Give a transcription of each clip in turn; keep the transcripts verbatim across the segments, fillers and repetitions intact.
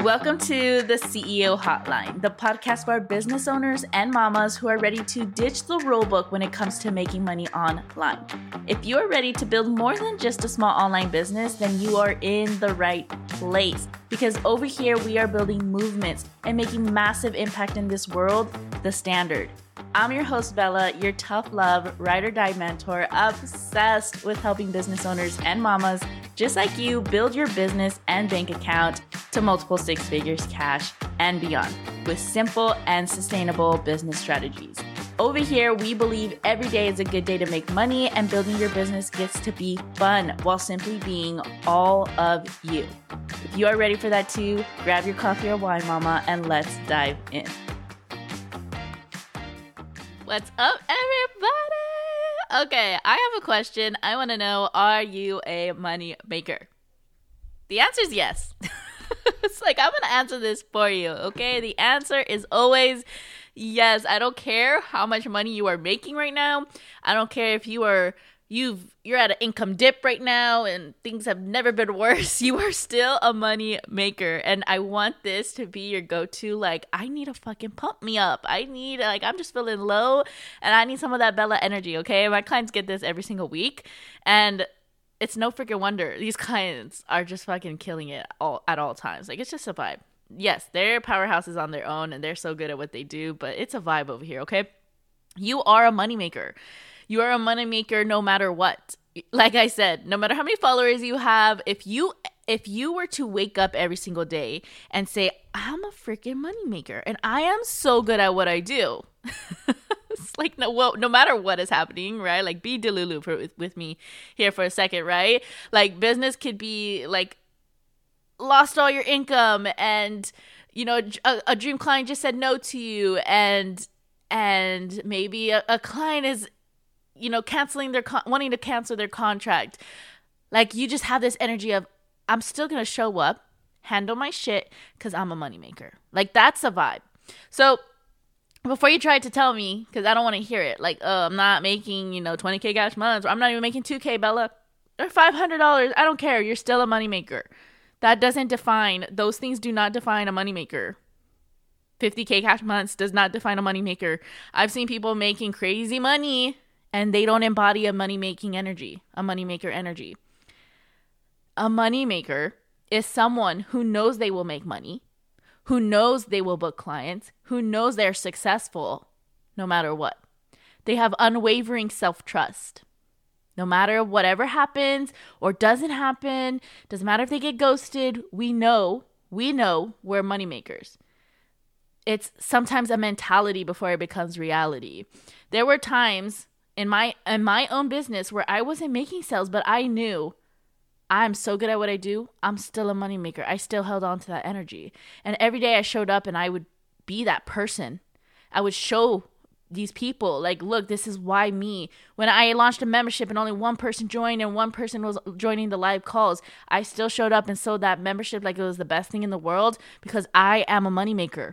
Welcome to the C E O Hotline, the podcast for business owners and mamas who are ready to ditch the rulebook when it comes to making money online. If you are ready to build more than just a small online business, then you are in the right place. Because over here, we are building movements and making massive impact in this world, the standard. I'm your host, Bella, your tough love, ride or die mentor, obsessed with helping business owners and mamas just like you build your business and bank account to multiple six figures cash and beyond with simple and sustainable business strategies. Over here, we believe every day is a good day to make money and building your business gets to be fun while simply being all of you. If you are ready for that too, grab your coffee or wine, mama, and let's dive in. What's up, everybody? Okay, I have a question. I want to know, are you a money maker? The answer is yes. It's like, I'm going to answer this for you, okay? The answer is always yes. I don't care how much money you are making right now. I don't care if you are you've you're at an income dip right now and things have never been worse. You are still a money maker, and I want this to be your go-to. Like, I need to fucking pump me up. I need, like, I'm just feeling low and I need some of that Bella energy. Okay, my clients get this every single week, and it's no freaking wonder these clients are just fucking killing it all at all times. Like, it's just a vibe. Yes, they're powerhouses on their own and they're so good at what they do, but it's a vibe over here. Okay, you are a money maker. You are a moneymaker no matter what. Like I said, no matter how many followers you have, if you if you were to wake up every single day and say, I'm a freaking moneymaker and I am so good at what I do. It's like, no, well, no matter what is happening, right? Like, be delulu for, with, with me here for a second, right? Like, business could be like lost all your income and, you know, a, a dream client just said no to you, and and maybe a, a client is, you know, canceling their, con- wanting to cancel their contract. Like, you just have this energy of, I'm still going to show up, handle my shit, because I'm a moneymaker. Like, that's a vibe. So before you try to tell me, because I don't want to hear it, like, oh, I'm not making, you know, twenty K cash months, or I'm not even making two K, Bella, or five hundred dollars. I don't care. You're still a moneymaker. That doesn't define, those things do not define a moneymaker. fifty K cash months does not define a moneymaker. I've seen people making crazy money and they don't embody a money-making energy, a money-maker energy. A money-maker is someone who knows they will make money, who knows they will book clients, who knows they're successful no matter what. They have unwavering self-trust. No matter whatever happens or doesn't happen, doesn't matter if they get ghosted, we know, we know we're moneymakers. It's sometimes a mentality before it becomes reality. There were times in my in my own business where I wasn't making sales, but I knew I'm so good at what I do. I'm still a moneymaker. I still held on to that energy. And every day I showed up and I would be that person. I would show these people, like, look, this is why me. When I launched a membership and only one person joined and one person was joining the live calls, I still showed up and sold that membership like it was the best thing in the world because I am a moneymaker.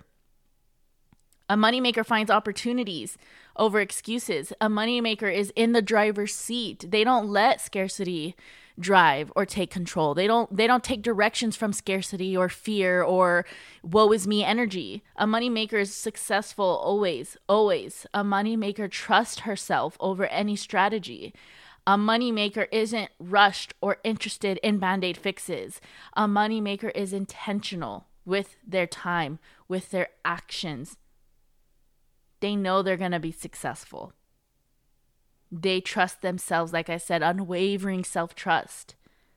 A moneymaker finds opportunities over excuses. A moneymaker is in the driver's seat. They don't let scarcity drive or take control. They don't they don't take directions from scarcity or fear or woe is me energy. A moneymaker is successful always, always. A moneymaker trusts herself over any strategy. A moneymaker isn't rushed or interested in band-aid fixes. A moneymaker is intentional with their time, with their actions. They know they're going to be successful. They trust themselves, like I said, unwavering self-trust.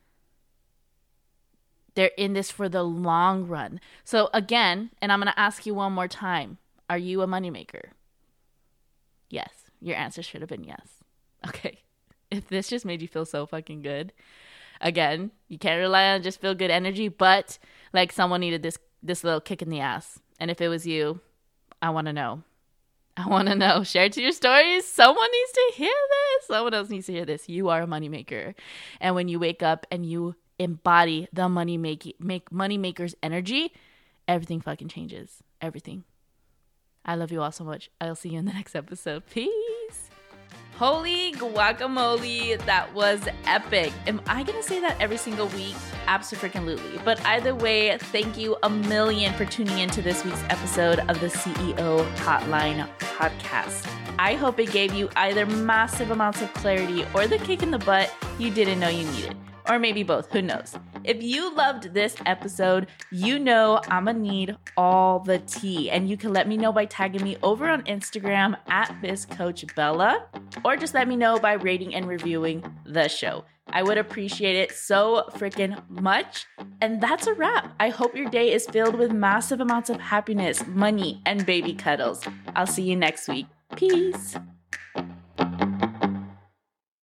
They're in this for the long run. So again, and I'm going to ask you one more time, are you a moneymaker? Yes. Your answer should have been yes. Okay. If this just made you feel so fucking good, again, you can't rely on just feel good energy, but like someone needed this, this little kick in the ass. And if it was you, I want to know. I want to know. Share it to your stories. Someone needs to hear this. Someone else needs to hear this. You are a moneymaker. And when you wake up and you embody the money make, make money maker's energy, everything fucking changes. Everything. I love you all so much. I'll see you in the next episode. Peace. Holy guacamole, that was epic. Am I going to say that every single week? Abso-freaking-lutely. But either way, thank you a million for tuning into this week's episode of the C E O Hotline podcast. I hope it gave you either massive amounts of clarity or the kick in the butt you didn't know you needed. Or maybe both, who knows? If you loved this episode, you know I'm gonna need all the tea. And you can let me know by tagging me over on Instagram at BizCoachBella, or just let me know by rating and reviewing the show. I would appreciate it so freaking much. And that's a wrap. I hope your day is filled with massive amounts of happiness, money, and baby cuddles. I'll see you next week. Peace.